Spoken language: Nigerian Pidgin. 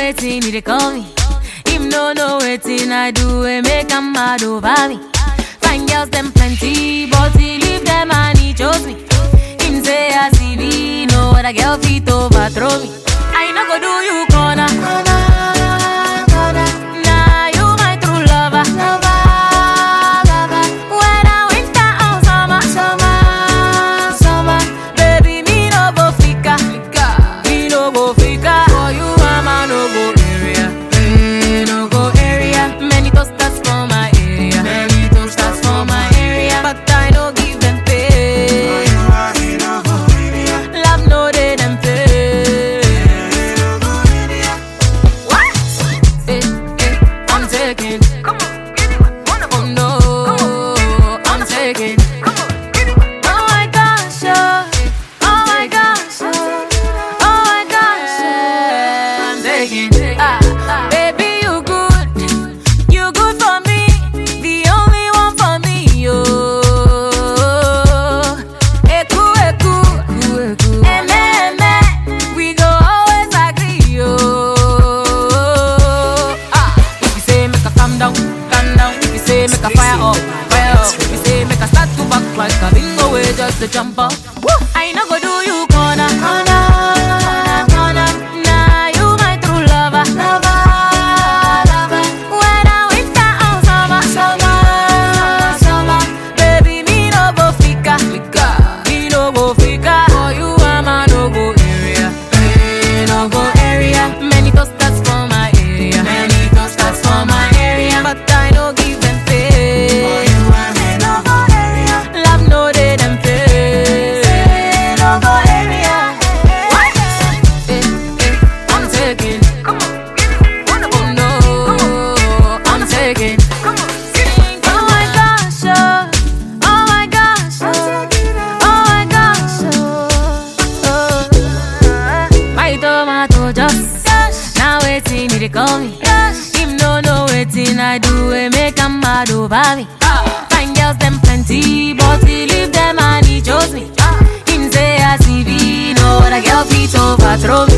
waiting, he dey call me. Him no waiting, I do it, make him mad over me. Fine girls them plenty, but he leave them and he chose me. Him say I see me, no other girl fit overthrow me. I no go do you corner. Nah, you my true lover. When I winter or summer, baby me no go fika, me no go fika. For you I'm a no go area, no go area. Many toasters for my area, but I no give them pay. Love no dey them pay. What? I'm taking. Come on, give me one of them. Oh no, I'm taking. Come on, give me one. Oh my gosh, oh my gosh, oh my gosh, I'm taking. Baby you good for me, the only one for me, yo. Eku, eme, we go always agree, yo. If you say make a calm down. If you say make a fire up. If you say make a start to back like a bingo way just to jump up. I no go do you corner. Nah, you my true lover. When I winter or summer, baby me no go fika, me no go fika. For you I'm a no go area, no go area. Many toasters for my area, but I no give them pay. Love no dey them pay. What? I'm taking. Come on, give me one of them. No, I'm taking. Come on, oh my gosh, oh my gosh, oh my gosh, my tomato just now waiting, he dey call me. Him no waiting, I do it, make him mad over me. Fine girls them plenty, but he leave them and he chose me. Him say I see me, no other girl fit overthrow me.